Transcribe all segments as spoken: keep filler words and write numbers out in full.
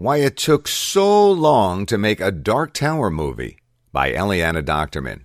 Why It Took So Long to Make a Dark Tower Movie by Eliana Docterman.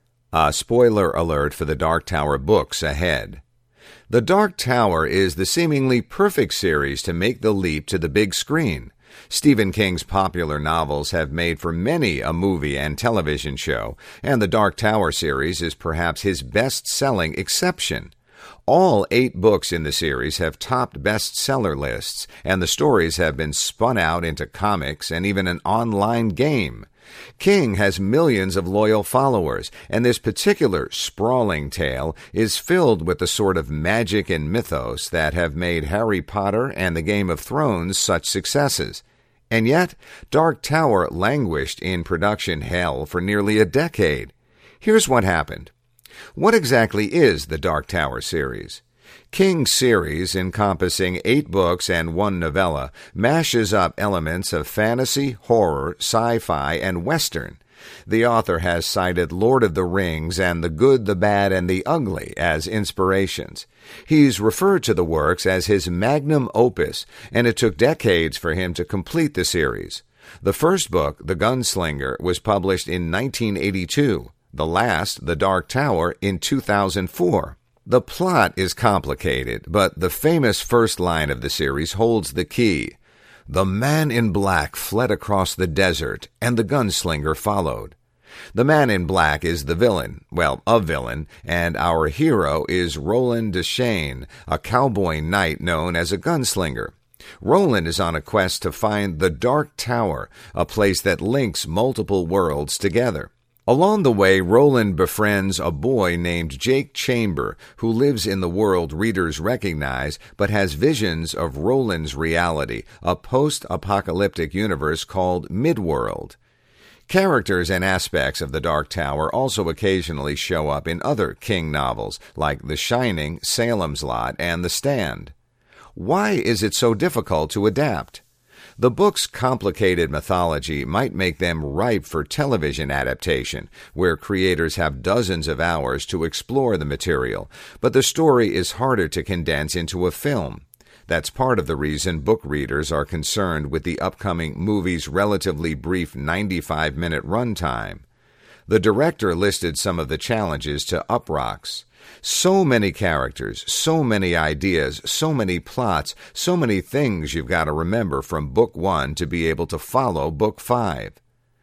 A spoiler alert for the Dark Tower books ahead. The Dark Tower is the seemingly perfect series to make the leap to the big screen. Stephen King's popular novels have made for many a movie and television show, and the Dark Tower series is perhaps his best-selling exception. All eight books in the series have topped bestseller lists, and the stories have been spun out into comics and even an online game. King has millions of loyal followers, and this particular sprawling tale is filled with the sort of magic and mythos that have made Harry Potter and the Game of Thrones such successes. And yet, Dark Tower languished in production hell for nearly a decade. Here's what happened. What exactly is the Dark Tower series? King's series, encompassing eight books and one novella, mashes up elements of fantasy, horror, sci-fi, and western. The author has cited Lord of the Rings and The Good, the Bad, and the Ugly as inspirations. He's referred to the works as his magnum opus, and it took decades for him to complete the series. The first book, The Gunslinger, was published in nineteen eighty-two. The last, The Dark Tower, in two thousand four. The plot is complicated, but the famous first line of the series holds the key. The man in black fled across the desert, and the gunslinger followed. The man in black is the villain, well, a villain, and our hero is Roland Deschain, a cowboy knight known as a gunslinger. Roland is on a quest to find the Dark Tower, a place that links multiple worlds together. Along the way, Roland befriends a boy named Jake Chamber, who lives in the world readers recognize, but has visions of Roland's reality, a post-apocalyptic universe called Midworld. Characters and aspects of the Dark Tower also occasionally show up in other King novels, like The Shining, Salem's Lot, and The Stand. Why is it so difficult to adapt? The book's complicated mythology might make them ripe for television adaptation, where creators have dozens of hours to explore the material, but the story is harder to condense into a film. That's part of the reason book readers are concerned with the upcoming movie's relatively brief ninety-five minute runtime. The director listed some of the challenges to Uproxx. So many characters, so many ideas, so many plots, so many things you've got to remember from Book One to be able to follow Book Five.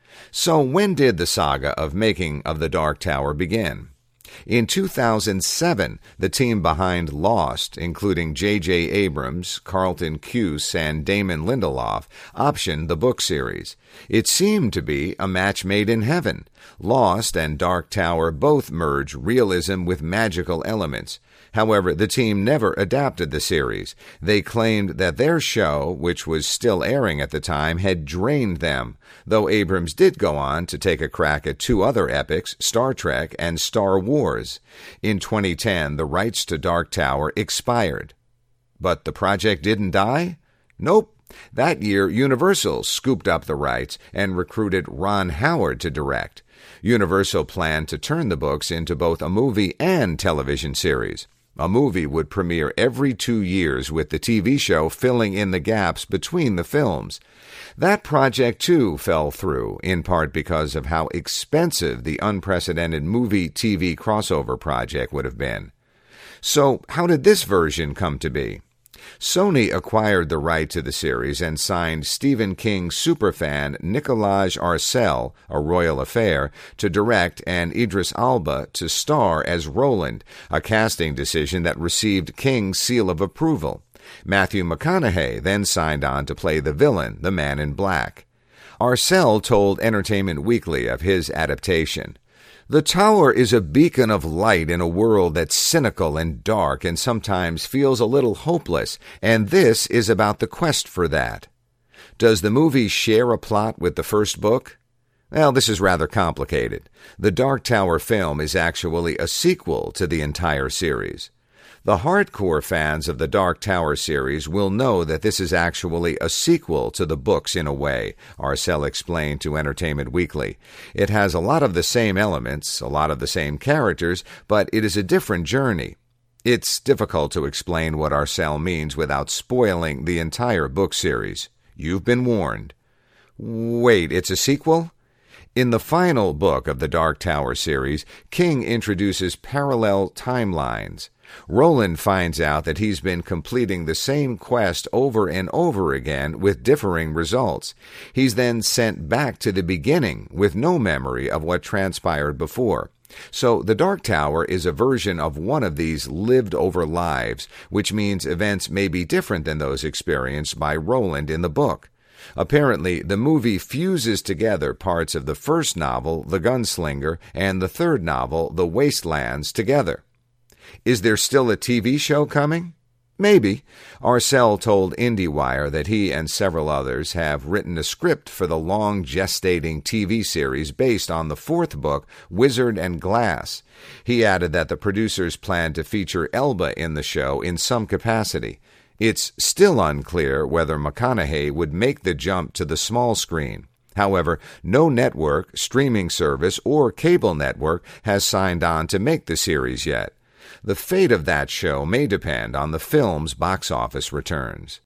So when did the saga of making of the Dark Tower begin? In two thousand seven, the team behind Lost, including J J Abrams, Carlton Cuse, and Damon Lindelof, optioned the book series. It seemed to be a match made in heaven. Lost and Dark Tower both merge realism with magical elements. However, the team never adapted the series. They claimed that their show, which was still airing at the time, had drained them, though Abrams did go on to take a crack at two other epics, Star Trek and Star Wars. In twenty ten, the rights to Dark Tower expired. But the project didn't die? Nope. That year, Universal scooped up the rights and recruited Ron Howard to direct. Universal planned to turn the books into both a movie and television series. A movie would premiere every two years with the T V show filling in the gaps between the films. That project, too, fell through, in part because of how expensive the unprecedented movie-T V crossover project would have been. So, how did this version come to be? Sony acquired the right to the series and signed Stephen King superfan Nicolas Arcel, a royal affair, to direct and Idris Elba to star as Roland, a casting decision that received King's seal of approval. Matthew McConaughey then signed on to play the villain, the Man in Black. Arcel told Entertainment Weekly of his adaptation. The tower is a beacon of light in a world that's cynical and dark and sometimes feels a little hopeless, and this is about the quest for that. Does the movie share a plot with the first book? Well, this is rather complicated. The Dark Tower film is actually a sequel to the entire series. The hardcore fans of the Dark Tower series will know that this is actually a sequel to the books in a way, Arcel explained to Entertainment Weekly. It has a lot of the same elements, a lot of the same characters, but it is a different journey. It's difficult to explain what Arcel means without spoiling the entire book series. You've been warned. Wait, it's a sequel? In the final book of the Dark Tower series, King introduces parallel timelines. Roland finds out that he's been completing the same quest over and over again with differing results. He's then sent back to the beginning with no memory of what transpired before. So the Dark Tower is a version of one of these lived-over lives, which means events may be different than those experienced by Roland in the book. Apparently, the movie fuses together parts of the first novel, The Gunslinger, and the third novel, The Wastelands, together. Is there still a T V show coming? Maybe. Arcel told IndieWire that he and several others have written a script for the long gestating T V series based on the fourth book, Wizard and Glass. He added that the producers plan to feature Elba in the show in some capacity. It's still unclear whether McConaughey would make the jump to the small screen. However, no network, streaming service, or cable network has signed on to make the series yet. The fate of that show may depend on the film's box office returns.